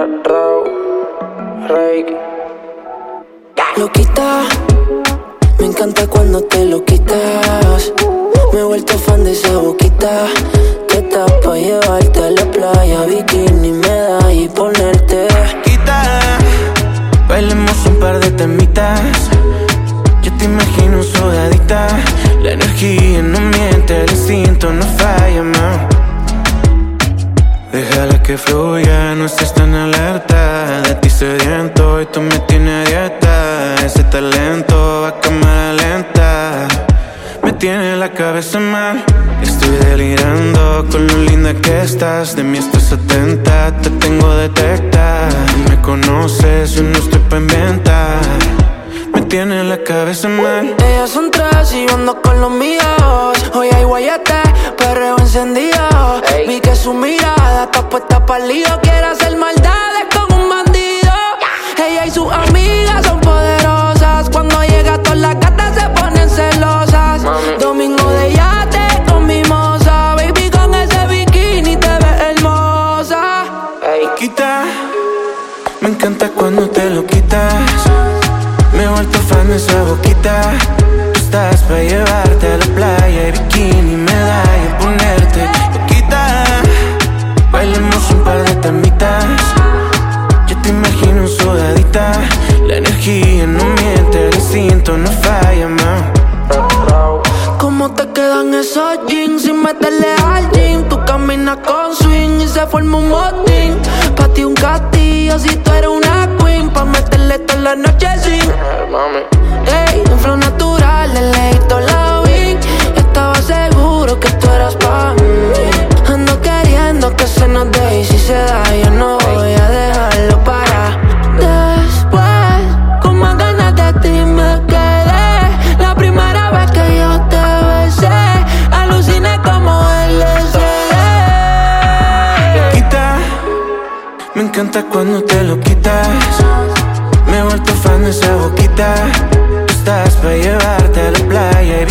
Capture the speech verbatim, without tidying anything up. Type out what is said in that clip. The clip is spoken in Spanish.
Loquita, me encanta cuando te lo quitas. Me he vuelto fan de esa boquita. Te tapa llevarte a la playa, bikini, medalla y ponerte. Quita, bailemos un par de temitas. Yo te imagino sudadita. La energía no miente, el instinto no falla, man. Déjala que fluya, no estés tan alerta. De ti sediento y tú me tienes a dieta. Ese talento va a cámara lenta. Me tiene la cabeza mal. Estoy delirando con lo linda que estás. De mí estás atenta, te tengo detecta. Me conoces, yo no estoy pa' inventar. Me tiene la cabeza mal. Ellas son tres y yo ando con los míos. Hoy hay guayete, perreo encendido. Ey. Vi que su mirada está puesta pa'l lío. Quiere hacer maldades con un bandido. Yeah. Ella y sus amigas son poderosas. Cuando llega todas las gatas se ponen celosas. Mami. Domingo de yate con mimosa. Baby, con ese bikini te ves hermosa. Ey. Quita, me encanta cuando te lo quitas. Me he vuelto fan de esa boquita. Tú estás pa' llevarte a la playa y bikini, medalla y ponerte loquita. Bailemos un par de temitas. Yo te imagino sudadita. La energía no miente, el instinto no falla, man. ¿Cómo te quedan esos jeans sin meterle al gym? Tú caminas con swing y se forma un motín. Pa' ti un castillo si tú eres una queen. Pa' meterle toda la noche sin ey, un flow natural, le leí toda la wing. Estaba seguro que tú eras pa' mí. Ando queriendo que se nos dé y si se da yo no voy a dejarlo para después. Con más ganas de ti me quedé. La primera vez que yo te besé, aluciné como L S D. Quita, me encanta cuando te lo quitas. Me he vuelto fan de esa boquita. Tú estás pa' llevarte a la playa